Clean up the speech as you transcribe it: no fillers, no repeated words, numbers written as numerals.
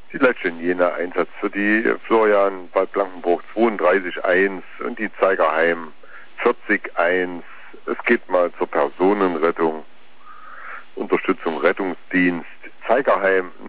die Legend Jena Einsatz für die Florian Bad Blankenburg 32-1 und die Zeigerheim 40-1. Es geht mal zur Personenrettung, Unterstützung Rettungsdienst Zeigerheim